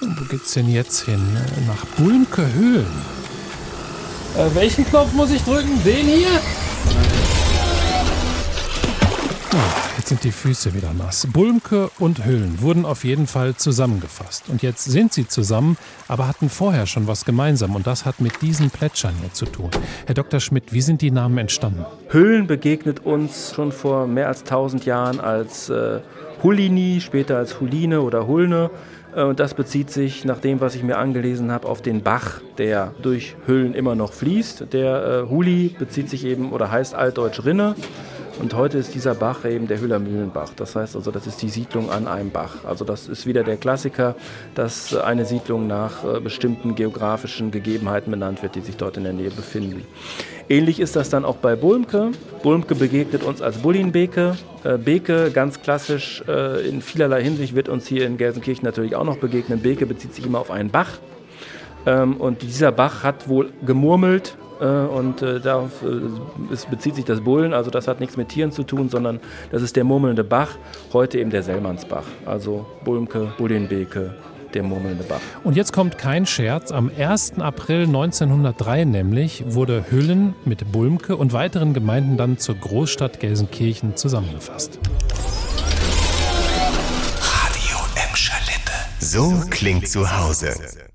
Und wo geht's denn jetzt hin? Nach Bulmke-Höhlen. Welchen Knopf muss ich drücken? Den hier? Jetzt sind die Füße wieder nass. Bulmke und Höhlen wurden auf jeden Fall zusammengefasst. Und jetzt sind sie zusammen, aber hatten vorher schon was gemeinsam. Und das hat mit diesen Plätschern hier zu tun. Herr Dr. Schmidt, wie sind die Namen entstanden? Höhlen begegnet uns schon vor mehr als 1000 Jahren als Hulini, später als Huline oder Hulne. Und das bezieht sich, nach dem, was ich mir angelesen habe, auf den Bach, der durch Höhlen immer noch fließt. Der Huli bezieht sich eben oder heißt altdeutsch Rinne. Und heute ist dieser Bach eben der Hüller Mühlenbach. Das heißt also, das ist die Siedlung an einem Bach. Also das ist wieder der Klassiker, dass eine Siedlung nach bestimmten geografischen Gegebenheiten benannt wird, die sich dort in der Nähe befinden. Ähnlich ist das dann auch bei Bulmke. Bulmke begegnet uns als Bullinbeke. Beke, ganz klassisch, in vielerlei Hinsicht wird uns hier in Gelsenkirchen natürlich auch noch begegnen. Beke bezieht sich immer auf einen Bach. Und dieser Bach hat wohl gemurmelt. Und darauf bezieht sich das Bullen, also das hat nichts mit Tieren zu tun, sondern das ist der murmelnde Bach, heute eben der Sellmannsbach, also Bulmke, Bullinbeke, der murmelnde Bach. Und jetzt kommt kein Scherz, am 1. April 1903 nämlich wurde Hüllen mit Bulmke und weiteren Gemeinden dann zur Großstadt Gelsenkirchen zusammengefasst. Radio Emscher Lippe. So klingt zu Hause.